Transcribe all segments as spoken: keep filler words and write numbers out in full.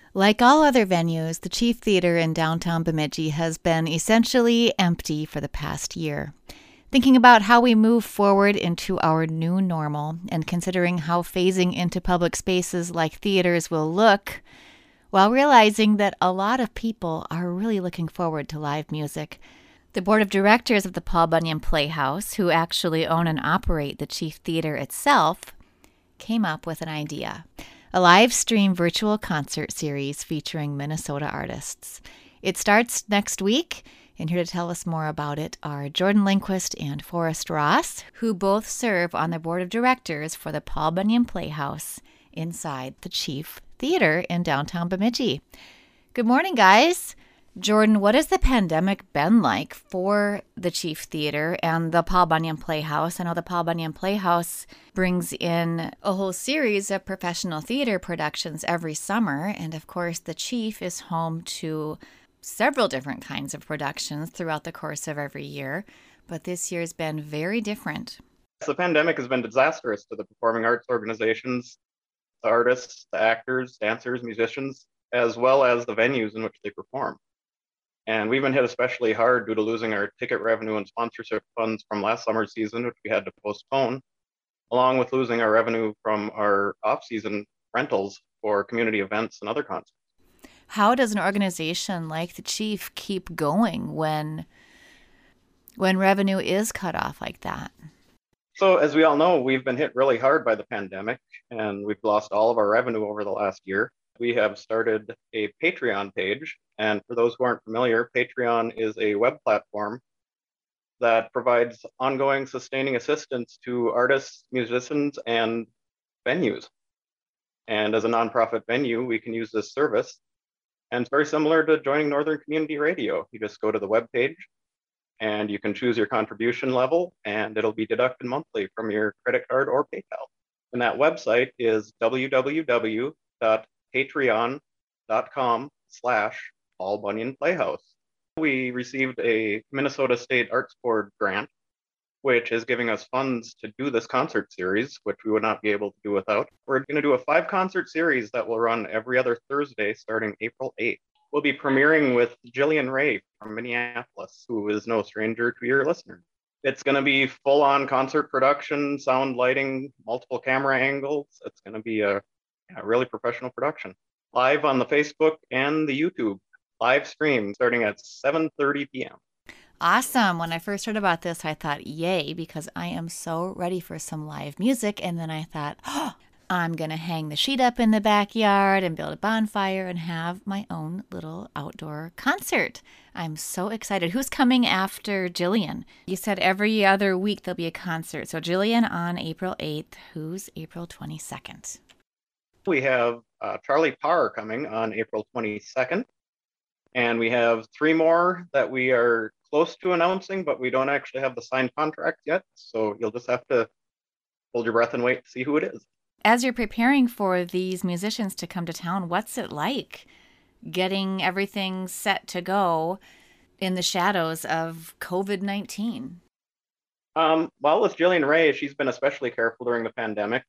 Like all other venues, the Chief Theater in downtown Bemidji has been essentially empty for the past year. Thinking about how we move forward into our new normal and considering how phasing into public spaces like theaters will look, while realizing that a lot of people are really looking forward to live music, the board of directors of the Paul Bunyan Playhouse, who actually own and operate the Chief Theater itself, came up with an idea. A live stream virtual concert series featuring Minnesota artists. It starts next week, and here to tell us more about it are Jordan Lindquist and Forrest Ross, who both serve on the board of directors for the Paul Bunyan Playhouse inside the Chief Theater in downtown Bemidji. Good morning, guys. Jordan, what has the pandemic been like for the Chief Theater and the Paul Bunyan Playhouse? I know the Paul Bunyan Playhouse brings in a whole series of professional theater productions every summer, and of course the Chief is home to several different kinds of productions throughout the course of every year, but this year's been very different. The pandemic has been disastrous to the performing arts organizations, the artists, the actors, dancers, musicians, as well as the venues in which they perform. And we've been hit especially hard due to losing our ticket revenue and sponsorship funds from last summer's season, which we had to postpone, along with losing our revenue from our off-season rentals for community events and other concerts. How does an organization like the Chief keep going when, when revenue is cut off like that? So as we all know, we've been hit really hard by the pandemic, and we've lost all of our revenue over the last year. We have started a Patreon page. And for those who aren't familiar, Patreon is a web platform that provides ongoing sustaining assistance to artists, musicians, and venues. And as a nonprofit venue, we can use this service. And it's very similar to joining Northern Community Radio. You just go to the web page and you can choose your contribution level, and it'll be deducted monthly from your credit card or PayPal. And that website is www.patreon.com slash Paul Bunyan Playhouse. We received a Minnesota State Arts Board grant, which is giving us funds to do this concert series, which we would not be able to do without. We're going to do a five concert series that will run every other Thursday starting April eighth. We'll be premiering with Jillian Ray from Minneapolis, who is no stranger to your listeners. It's going to be full-on concert production, sound, lighting, multiple camera angles. It's going to be a, a really professional production. Live on the Facebook and the YouTube. Live stream starting at seven thirty p.m. Awesome. When I first heard about this, I thought, yay, because I am so ready for some live music. And then I thought, oh, I'm going to hang the sheet up in the backyard and build a bonfire and have my own little outdoor concert. I'm so excited. Who's coming after Jillian? You said every other week there'll be a concert. So Jillian on April eighth. Who's April twenty-second? We have uh, Charlie Parr coming on April twenty-second. And we have three more that we are close to announcing, but we don't actually have the signed contract yet. So you'll just have to hold your breath and wait to see who it is. As you're preparing for these musicians to come to town, what's it like getting everything set to go in the shadows of covid nineteen? Um, well, with Jillian Ray, she's been especially careful during the pandemic.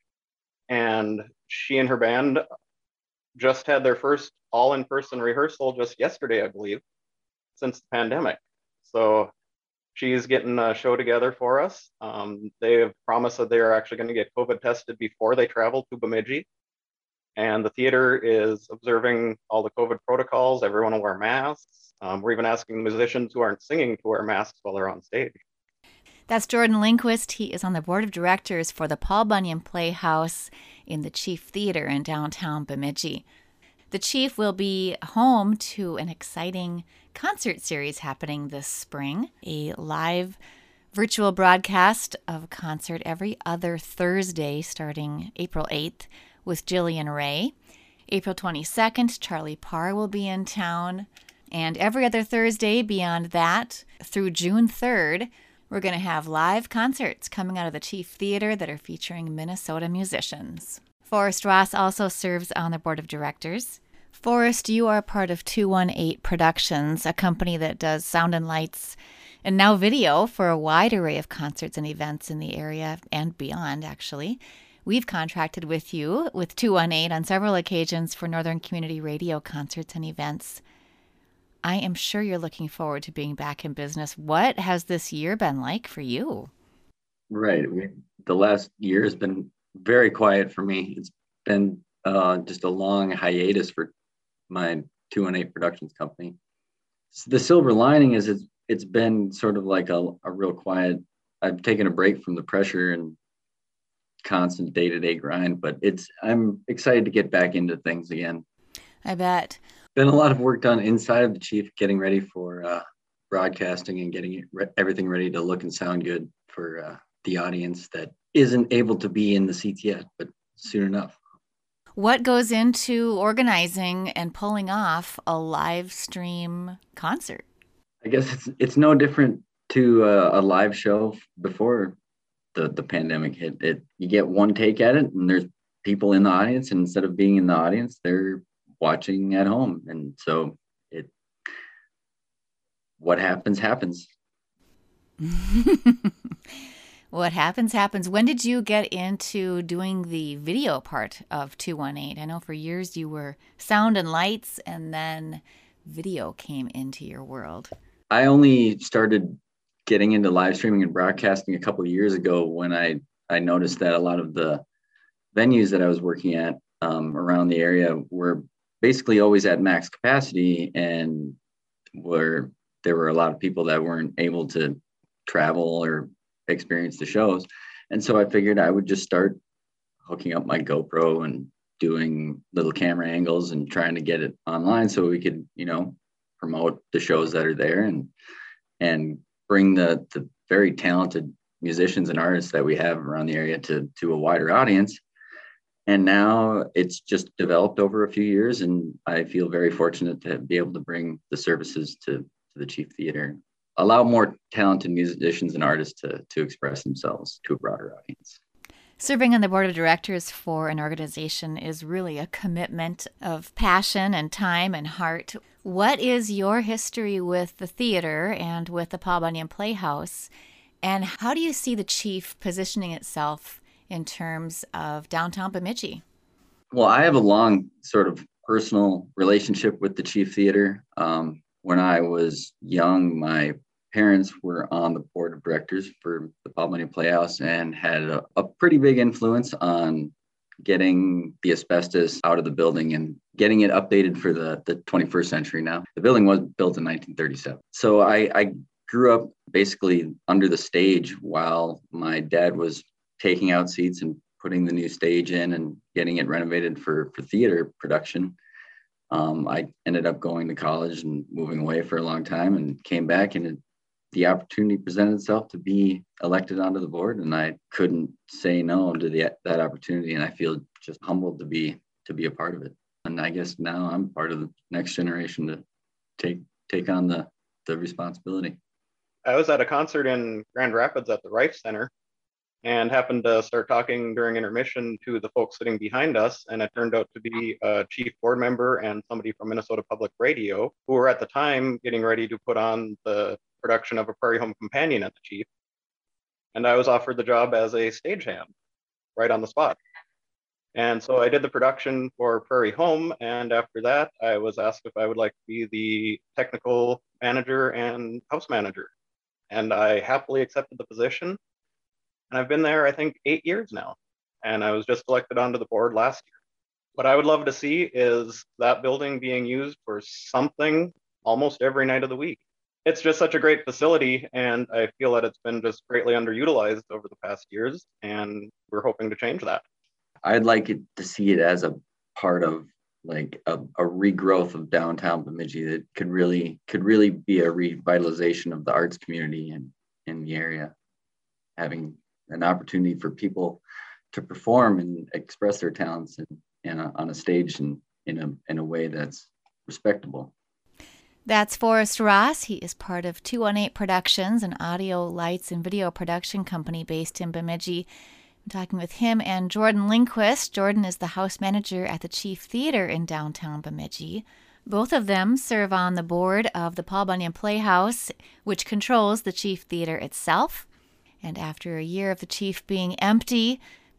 And she and her band just had their first all-in-person rehearsal just yesterday, I believe, since the pandemic. So she's getting a show together for us. Um, they have promised that they are actually going to get COVID tested before they travel to Bemidji. And the theater is observing all the COVID protocols. Everyone will wear masks. Um, we're even asking the musicians who aren't singing to wear masks while they're on stage. That's Jordan Lindquist. He is on the board of directors for the Paul Bunyan Playhouse in the Chief Theater in downtown Bemidji. The Chief will be home to an exciting concert series happening this spring, a live virtual broadcast of a concert every other Thursday starting April eighth with Jillian Ray. April twenty-second, Charlie Parr will be in town. And every other Thursday beyond that through June third, we're going to have live concerts coming out of the Chief Theater that are featuring Minnesota musicians. Forrest Ross also serves on the board of directors. Forrest, you are part of two one eight Productions, a company that does sound and lights and now video for a wide array of concerts and events in the area and beyond, actually. We've contracted with you with two one eight on several occasions for Northern Community Radio concerts and events. I am sure you're looking forward to being back in business. What has this year been like for you? Right. We, the last year has been very quiet for me. It's been uh, just a long hiatus for my two one eight Productions company. So the silver lining is it's, it's been sort of like a, a real quiet. I've taken a break from the pressure and constant day-to-day grind, but it's I'm excited to get back into things again. I bet. Been a lot of work done inside of the Chief, getting ready for uh, broadcasting and getting it re- everything ready to look and sound good for uh, the audience that isn't able to be in the seats yet, but soon enough. What goes into organizing and pulling off a live stream concert? I guess it's it's no different to uh, a live show before the, the pandemic hit. It you get one take at it, and there's people in the audience, and instead of being in the audience, they're watching at home. And so it what happens happens. What happens happens. When did you get into doing the video part of two one eight? I know for years you were sound and lights, and then video came into your world. I only started getting into live streaming and broadcasting a couple of years ago when I, I noticed that a lot of the venues that I was working at um, around the area were basically always at max capacity, and where there were a lot of people that weren't able to travel or experience the shows. And so I figured I would just start hooking up my GoPro and doing little camera angles and trying to get it online so we could, you know, promote the shows that are there and and bring the the very talented musicians and artists that we have around the area to to a wider audience. And now it's just developed over a few years, and I feel very fortunate to be able to bring the services to, to the Chief Theater, allow more talented musicians and artists to, to express themselves to a broader audience. Serving on the board of directors for an organization is really a commitment of passion and time and heart. What is your history with the theater and with the Paul Bunyan Playhouse, and how do you see the Chief positioning itself in terms of downtown Bemidji? Well, I have a long sort of personal relationship with the Chief Theater. Um, when I was young, my parents were on the board of directors for the Paul Bunyan Playhouse and had a, a pretty big influence on getting the asbestos out of the building and getting it updated for the, the twenty-first century now. The building was built in nineteen thirty-seven. So I, I grew up basically under the stage while my dad was taking out seats and putting the new stage in and getting it renovated for, for theater production. Um, I ended up going to college and moving away for a long time and came back, and it, the opportunity presented itself to be elected onto the board, and I couldn't say no to the, that opportunity. And I feel just humbled to be to be a part of it. And I guess now I'm part of the next generation to take take on the, the responsibility. I was at a concert in Grand Rapids at the Rife Center and happened to start talking during intermission to the folks sitting behind us. And it turned out to be a Chief board member and somebody from Minnesota Public Radio, who were at the time getting ready to put on the production of A Prairie Home Companion at the Chief. And I was offered the job as a stagehand right on the spot. And so I did the production for Prairie Home. And after that, I was asked if I would like to be the technical manager and house manager. And I happily accepted the position. And I've been there, I think, eight years now. And I was just elected onto the board last year. What I would love to see is that building being used for something almost every night of the week. It's just such a great facility, and I feel that it's been just greatly underutilized over the past years, and we're hoping to change that. I'd like it to see it as a part of like a, a regrowth of downtown Bemidji that could really could really be a revitalization of the arts community in, in the area, having an opportunity for people to perform and express their talents in, in a, on a stage and in a in a way that's respectable. That's Forrest Ross. He is part of two one eight Productions, an audio, lights, and video production company based in Bemidji. I'm talking with him and Jordan Lindquist. Jordan is the house manager at the Chief Theater in downtown Bemidji. Both of them serve on the board of the Paul Bunyan Playhouse, which controls the Chief Theater itself. And after a year of the Chief being empty,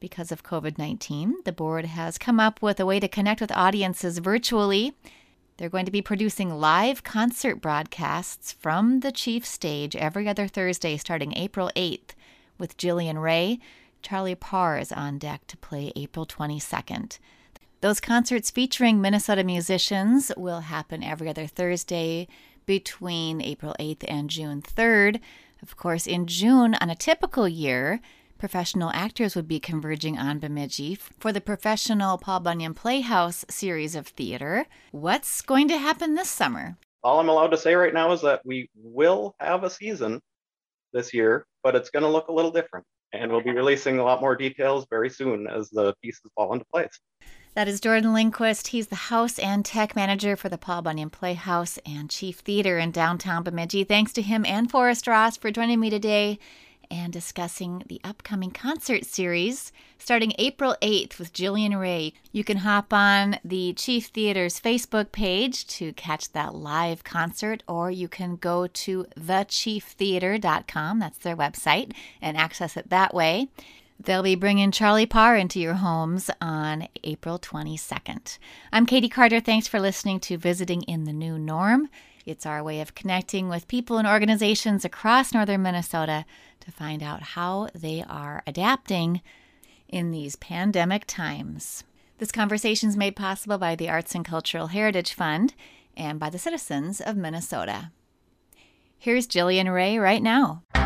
Because of COVID nineteen, the board has come up with a way to connect with audiences virtually. They're going to be producing live concert broadcasts from the Chief stage every other Thursday starting April eighth with Jillian Ray. Charlie Parr is on deck to play April twenty-second. Those concerts featuring Minnesota musicians will happen every other Thursday between April eighth and June third. Of course, in June, on a typical year, professional actors would be converging on Bemidji for the Professional Paul Bunyan Playhouse series of theater. What's going to happen this summer? All I'm allowed to say right now is that we will have a season this year, but it's going to look a little different. And we'll be releasing a lot more details very soon as the pieces fall into place. That is Jordan Lindquist. He's the house and tech manager for the Paul Bunyan Playhouse and Chief Theater in downtown Bemidji. Thanks to him and Forrest Ross for joining me today and discussing the upcoming concert series starting April eighth with Jillian Ray. You can hop on the Chief Theater's Facebook page to catch that live concert, or you can go to the chief theater dot com, that's their website, and access it that way. They'll be bringing Charlie Parr into your homes on April twenty-second. I'm Katie Carter. Thanks for listening to Visiting in the New Norm. It's our way of connecting with people and organizations across northern Minnesota to find out how they are adapting in these pandemic times. This conversation is made possible by the Arts and Cultural Heritage Fund and by the citizens of Minnesota. Here's Jillian Ray right now.